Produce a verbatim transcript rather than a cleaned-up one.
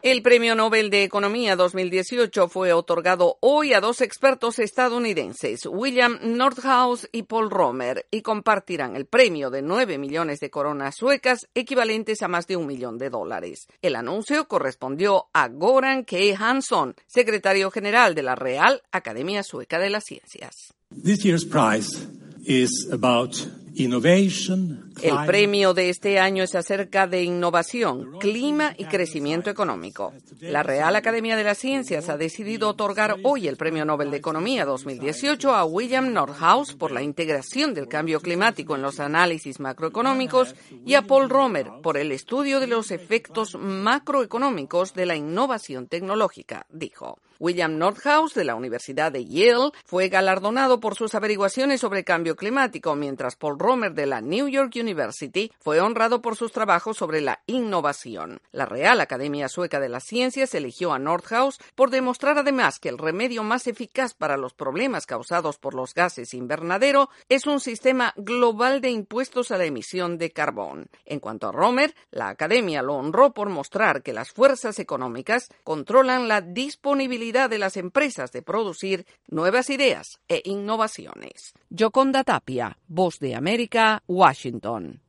El Premio Nobel de Economía dos mil dieciocho fue otorgado hoy a dos expertos estadounidenses, William Nordhaus y Paul Romer, y compartirán el premio de nueve millones de coronas suecas, equivalentes a más de un millón de dólares. El anuncio correspondió a Goran K. Hansson, secretario general de la Real Academia Sueca de las Ciencias. This year's prize is about innovation. El premio de este año es acerca de innovación, clima y crecimiento económico. La Real Academia de las Ciencias ha decidido otorgar hoy el Premio Nobel de Economía dos mil dieciocho a William Nordhaus por la integración del cambio climático en los análisis macroeconómicos y a Paul Romer por el estudio de los efectos macroeconómicos de la innovación tecnológica, dijo. William Nordhaus, de la Universidad de Yale, fue galardonado por sus averiguaciones sobre cambio climático, mientras Paul Romer, de la New York University, fue honrado por sus trabajos sobre la innovación. La Real Academia Sueca de las Ciencias eligió a Nordhaus por demostrar además que el remedio más eficaz para los problemas causados por los gases invernadero es un sistema global de impuestos a la emisión de carbón. En cuanto a Romer, la Academia lo honró por mostrar que las fuerzas económicas controlan la disponibilidad de las empresas de producir nuevas ideas e innovaciones. Yoconda Tapia, Voz de América, Washington.